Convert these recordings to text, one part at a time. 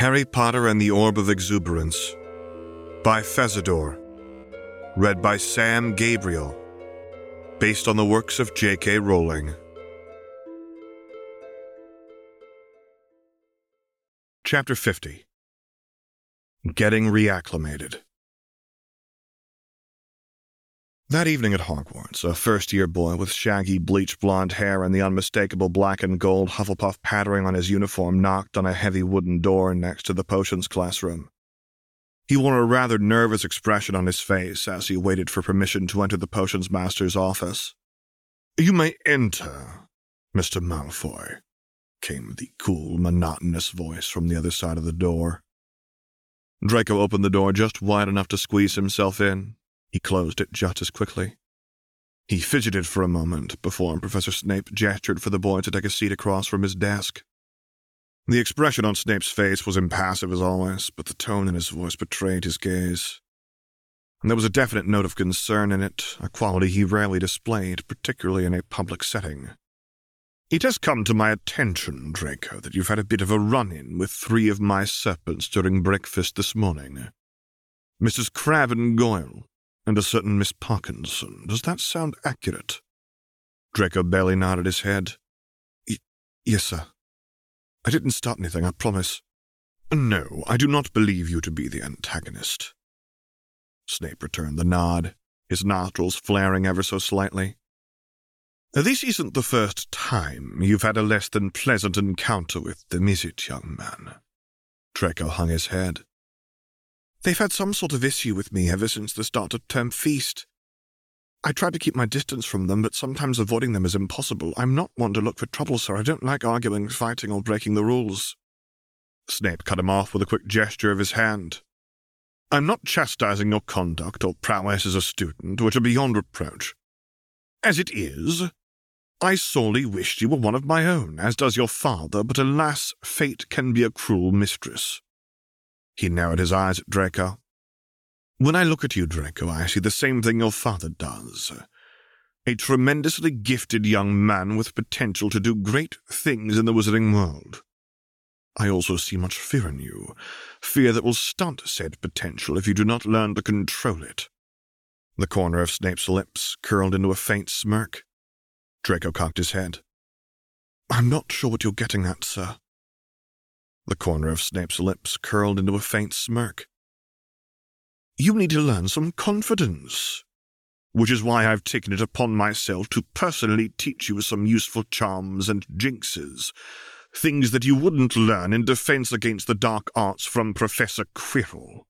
Harry Potter and the Orb of Exuberance by Fezador. Read by Sam Gabriel. Based on the works of J.K. Rowling. Chapter 50. Getting Reacclimated. That evening at Hogwarts, a first-year boy with shaggy, bleached blonde hair and the unmistakable black and gold Hufflepuff patterning on his uniform knocked on a heavy wooden door next to the potions classroom. He wore a rather nervous expression on his face as he waited for permission to enter the potions master's office. "You may enter, Mr. Malfoy," came the cool, monotonous voice from the other side of the door. Draco opened the door just wide enough to squeeze himself in. He closed it just as quickly. He fidgeted for a moment before Professor Snape gestured for the boy to take a seat across from his desk. The expression on Snape's face was impassive as always, but the tone in his voice betrayed his gaze. And there was a definite note of concern in it, a quality he rarely displayed, particularly in a public setting. "It has come to my attention, Draco, that you've had a bit of a run-in with 3 of my serpents during breakfast this morning. Mrs. Crabbe and Goyle, and a certain Miss Parkinson. Does that sound accurate?" Draco barely nodded his head. Yes, sir. I didn't start anything, I promise." "No, I do not believe you to be the antagonist." Snape returned the nod, his nostrils flaring ever so slightly. "This isn't the first time you've had a less than pleasant encounter with them, is it, young man?" Draco hung his head. "They've had some sort of issue with me ever since the start of term feast. I try to keep my distance from them, but sometimes avoiding them is impossible. I'm not one to look for trouble, sir. I don't like arguing, fighting, or breaking the rules." Snape cut him off with a quick gesture of his hand. "I'm not chastising your conduct or prowess as a student, which are beyond reproach. As it is, I sorely wished you were one of my own, as does your father, but alas, fate can be a cruel mistress." He narrowed his eyes at Draco. "When I look at you, Draco, I see the same thing your father does. A tremendously gifted young man with potential to do great things in the wizarding world. I also see much fear in you, fear that will stunt said potential if you do not learn to control it." The corner of Snape's lips curled into a faint smirk. Draco cocked his head. "I'm not sure what you're getting at, sir." The corner of Snape's lips curled into a faint smirk. "You need to learn some confidence, which is why I've taken it upon myself to personally teach you some useful charms and jinxes, things that you wouldn't learn in Defense Against the Dark Arts from Professor Quirrell."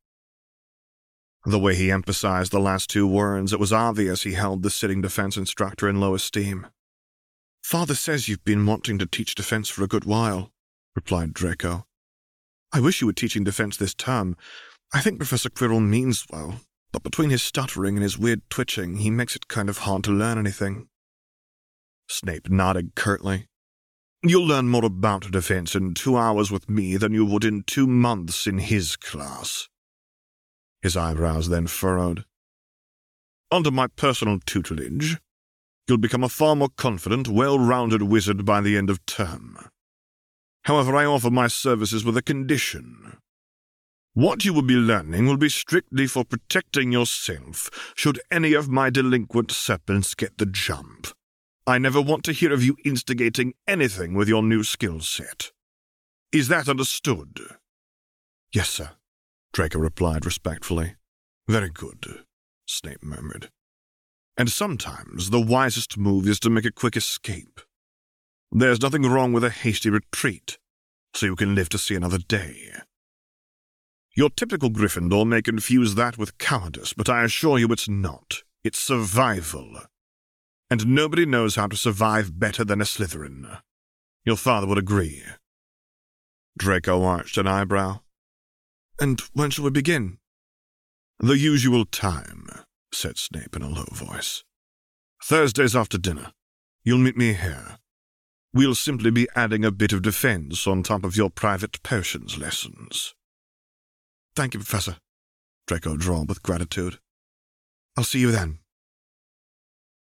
The way he emphasized the last 2 words, it was obvious he held the sitting defense instructor in low esteem. "Father says you've been wanting to teach defense for a good while," replied Draco. "I wish you were teaching defense this term. I think Professor Quirrell means well, but between his stuttering and his weird twitching, he makes it kind of hard to learn anything." Snape nodded curtly. "You'll learn more about defense in 2 hours with me than you would in 2 months in his class." His eyebrows then furrowed. "Under my personal tutelage, you'll become a far more confident, well-rounded wizard by the end of term. However, I offer my services with a condition. What you will be learning will be strictly for protecting yourself should any of my delinquent serpents get the jump. I never want to hear of you instigating anything with your new skill set. Is that understood?" "Yes, sir," Draco replied respectfully. "Very good," Snape murmured. "And sometimes the wisest move is to make a quick escape. There's nothing wrong with a hasty retreat, so you can live to see another day. Your typical Gryffindor may confuse that with cowardice, but I assure you it's not. It's survival. And nobody knows how to survive better than a Slytherin. Your father would agree." Draco arched an eyebrow. "And when shall we begin?" "The usual time," said Snape in a low voice. "Thursdays after dinner. You'll meet me here. We'll simply be adding a bit of defense on top of your private potions lessons." "Thank you, Professor," Draco drawled with gratitude. "I'll see you then."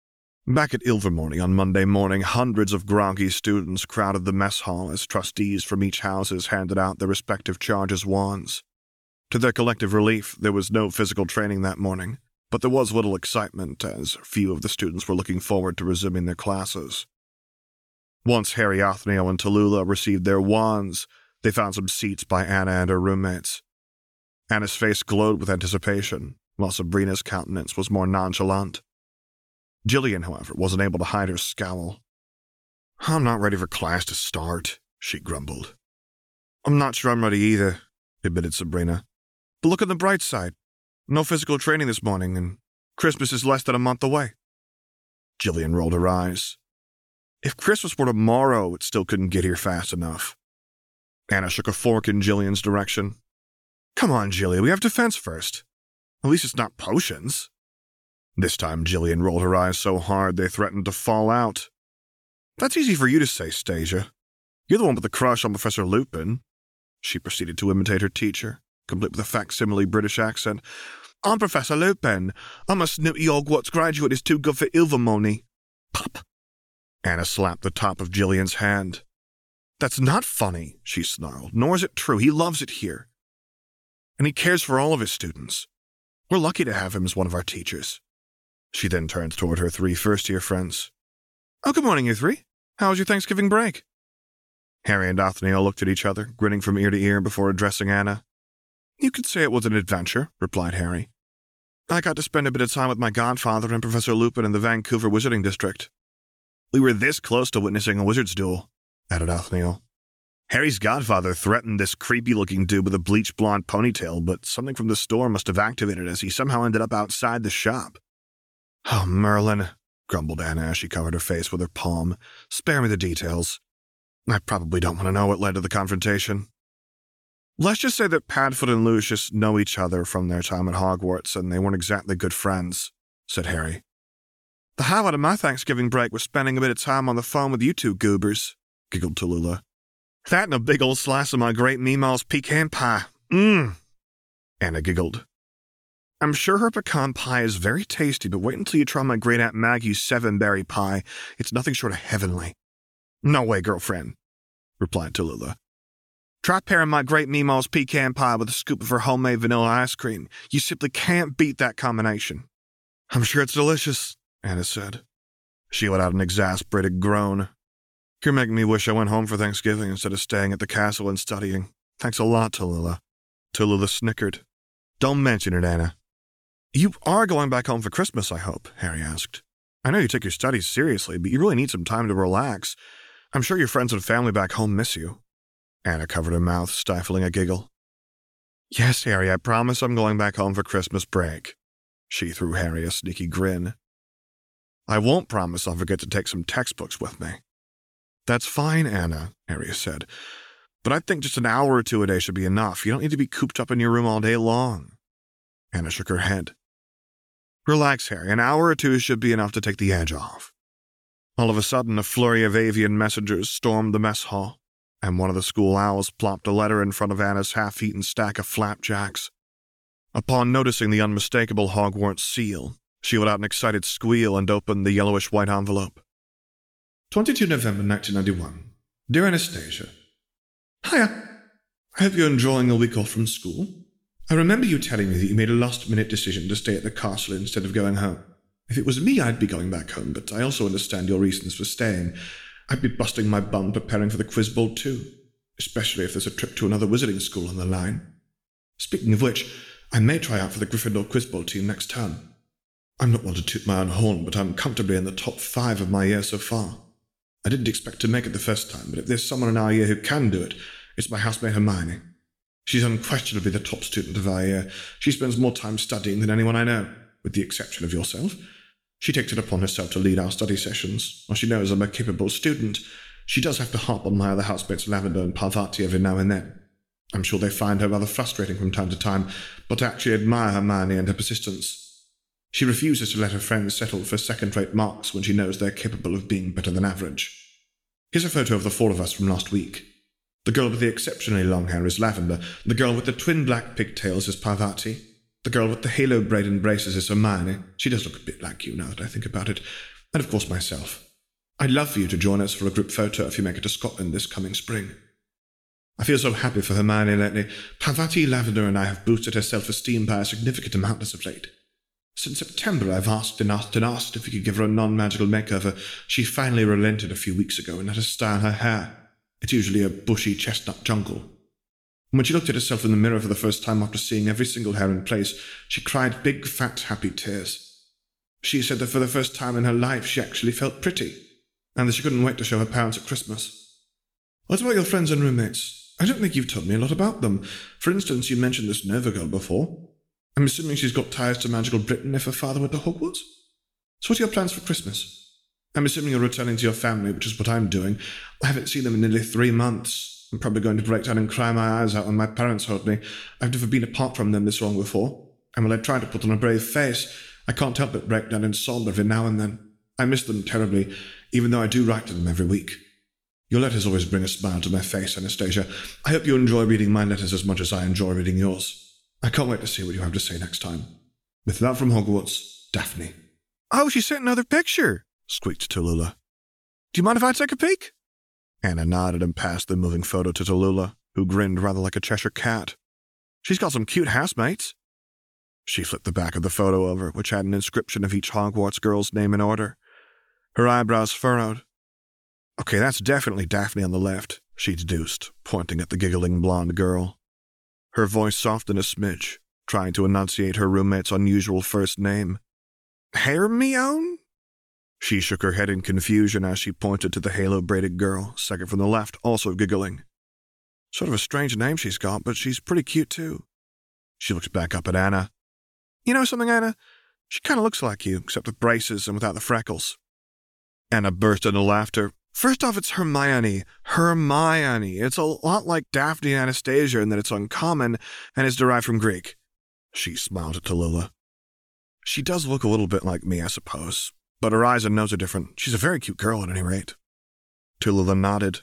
Back at Ilvermorny on Monday morning, hundreds of groggy students crowded the mess hall as trustees from each houses handed out their respective charge as wands. To their collective relief, there was no physical training that morning, but there was little excitement as few of the students were looking forward to resuming their classes. Once Harry, Othniel, and Tallulah received their wands, they found some seats by Anna and her roommates. Anna's face glowed with anticipation, while Sabrina's countenance was more nonchalant. Jillian, however, wasn't able to hide her scowl. "I'm not ready for class to start," she grumbled. "I'm not sure I'm ready either," admitted Sabrina. "But look on the bright side. No physical training this morning, and Christmas is less than a month away." Jillian rolled her eyes. If Christmas were tomorrow, it still couldn't get here fast enough. Anna shook a fork in Jillian's direction. "Come on, Jillian, we have defense first. At least it's not potions." This time Jillian rolled her eyes so hard they threatened to fall out. "That's easy for you to say, Stasia. You're the one with the crush on Professor Lupin." She proceeded to imitate her teacher, complete with a facsimile British accent. "I'm Professor Lupin. I'm a snooty Hogwarts graduate who's too good for Ilvermorny." Pop! Anna slapped the top of Jillian's hand. "That's not funny," she snarled, "nor is it true. He loves it here. And he cares for all of his students. We're lucky to have him as one of our teachers." She then turned toward her 3 first-year friends. "Oh, good morning, you 3. How was your Thanksgiving break?" Harry and Othniel looked at each other, grinning from ear to ear before addressing Anna. "You could say it was an adventure," replied Harry. "I got to spend a bit of time with my godfather and Professor Lupin in the Vancouver Wizarding District. We were this close to witnessing a wizard's duel," added Othniel. "Harry's godfather threatened this creepy-looking dude with a bleached blonde ponytail, but something from the store must have activated as he somehow ended up outside the shop." "Oh, Merlin," grumbled Anna as she covered her face with her palm. "Spare me the details. I probably don't want to know what led to the confrontation." "Let's just say that Padfoot and Lucius know each other from their time at Hogwarts, and they weren't exactly good friends," said Harry. "The highlight of my Thanksgiving break was spending a bit of time on the phone with you 2 goobers," giggled Tallulah. "That and a big old slice of my great Meemaw's pecan pie. Anna giggled. "I'm sure her pecan pie is very tasty, but wait until you try my great Aunt Maggie's 7-berry pie. It's nothing short of heavenly." "No way, girlfriend," replied Tallulah. "Try pairing my great Meemaw's pecan pie with a scoop of her homemade vanilla ice cream. You simply can't beat that combination." "I'm sure it's delicious," Anna said. She let out an exasperated groan. "You're making me wish I went home for Thanksgiving instead of staying at the castle and studying. Thanks a lot, Tallulah." Tallulah snickered. "Don't mention it, Anna." "You are going back home for Christmas, I hope?" Harry asked. "I know you take your studies seriously, but you really need some time to relax. I'm sure your friends and family back home miss you." Anna covered her mouth, stifling a giggle. "Yes, Harry, I promise I'm going back home for Christmas break." She threw Harry a sneaky grin. "I won't promise I'll forget to take some textbooks with me." "That's fine, Anna," Harry said. "But I think just an hour or 2 a day should be enough. You don't need to be cooped up in your room all day long." Anna shook her head. "Relax, Harry. An hour or 2 should be enough to take the edge off." All of a sudden, a flurry of avian messengers stormed the mess hall, and one of the school owls plopped a letter in front of Anna's half-eaten stack of flapjacks. Upon noticing the unmistakable Hogwarts seal, she let out an excited squeal and opened the yellowish-white envelope. 22 November 1991. Dear Anastasia. Hiya. I hope you're enjoying a week off from school. I remember you telling me that you made a last-minute decision to stay at the castle instead of going home. If it was me, I'd be going back home, but I also understand your reasons for staying. I'd be busting my bum preparing for the quiz bowl too, especially if there's a trip to another wizarding school on the line. Speaking of which, I may try out for the Gryffindor quiz bowl team next term. I'm not one to toot my own horn, but I'm comfortably in the top 5 of my year so far. I didn't expect to make it the first time, but if there's someone in our year who can do it, it's my housemate Hermione. She's unquestionably the top student of our year. She spends more time studying than anyone I know, with the exception of yourself. She takes it upon herself to lead our study sessions. While she knows I'm a capable student, she does have to harp on my other housemates Lavender and Parvati every now and then. I'm sure they find her rather frustrating from time to time, but I actually admire Hermione and her persistence. She refuses to let her friends settle for second-rate marks when she knows they're capable of being better than average. Here's a photo of the 4 of us from last week. The girl with the exceptionally long hair is Lavender, the girl with the twin black pigtails is Parvati, the girl with the halo braid and braces is Hermione. She does look a bit like you now that I think about it. And of course myself. I'd love for you to join us for a group photo if you make it to Scotland this coming spring. I feel so happy for Hermione lately. Parvati, Lavender and I have boosted her self-esteem by a significant amount as of late. Since September I've asked if we could give her a non-magical makeover. She finally relented a few weeks ago and let us style her hair. It's usually a bushy chestnut jungle. When she looked at herself in the mirror for the first time after seeing every single hair in place, she cried big, fat, happy tears. She said that for the first time in her life she actually felt pretty, and that she couldn't wait to show her parents at Christmas. What about your friends and roommates? I don't think you've told me a lot about them. For instance, you mentioned this Nova girl before. I'm assuming she's got ties to magical Britain if her father went to Hogwarts? So what are your plans for Christmas? I'm assuming you're returning to your family, which is what I'm doing. I haven't seen them in nearly 3 months. I'm probably going to break down and cry my eyes out when my parents hold me. I've never been apart from them this long before. And when I try to put on a brave face, I can't help but break down in sob every now and then. I miss them terribly, even though I do write to them every week. Your letters always bring a smile to my face, Anastasia. I hope you enjoy reading my letters as much as I enjoy reading yours. I can't wait to see what you have to say next time. With love from Hogwarts, Daphne. Oh, she sent another picture, squeaked Tallulah. Do you mind if I take a peek? Anna nodded and passed the moving photo to Tallulah, who grinned rather like a Cheshire cat. She's got some cute housemates. She flipped the back of the photo over, which had an inscription of each Hogwarts girl's name in order. Her eyebrows furrowed. Okay, that's definitely Daphne on the left, she deduced, pointing at the giggling blonde girl. Her voice softened a smidge, trying to enunciate her roommate's unusual first name. Hermione? She shook her head in confusion as she pointed to the halo-braided girl, second from the left, also giggling. Sort of a strange name she's got, but she's pretty cute too. She looked back up at Anna. You know something, Anna? She kind of looks like you, except with braces and without the freckles. Anna burst into laughter. First off, it's Hermione. Hermione. It's a lot like Daphne and Anastasia in that it's uncommon and is derived from Greek. She smiled at Tallulah. She does look a little bit like me, I suppose, but her eyes and nose are different. She's a very cute girl at any rate. Tallulah nodded.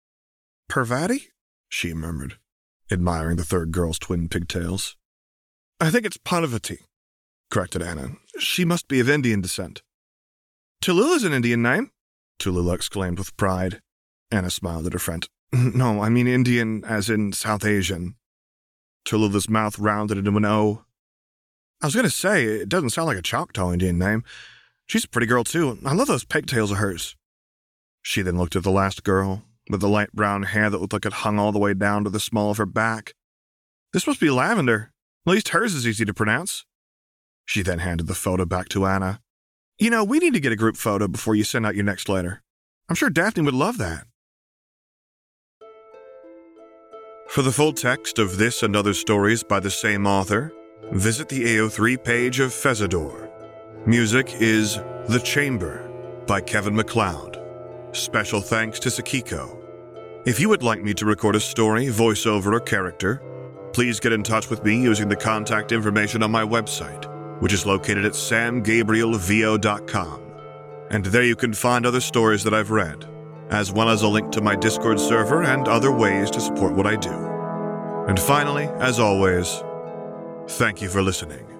Parvati? She murmured, admiring the third girl's twin pigtails. I think it's Parvati, corrected Anna. She must be of Indian descent. Tallulah's an Indian name, Tallulah exclaimed with pride. Anna smiled at her friend. No, I mean Indian as in South Asian. Tallulah's mouth rounded into an O. I was going to say, it doesn't sound like a Choctaw Indian name. She's a pretty girl, too. I love those pigtails of hers. She then looked at the last girl, with the light brown hair that looked like it hung all the way down to the small of her back. This must be Lavender. At least hers is easy to pronounce. She then handed the photo back to Anna. You know, we need to get a group photo before you send out your next letter. I'm sure Daphne would love that. For the full text of this and other stories by the same author, visit the AO3 page of Fezador. Music is The Chamber by Kevin MacLeod. Special thanks to Sakiko. If you would like me to record a story, voiceover, or character, please get in touch with me using the contact information on my website, which is located at samgabrielvo.com. And there you can find other stories that I've read, as well as a link to my Discord server and other ways to support what I do. And finally, as always, thank you for listening.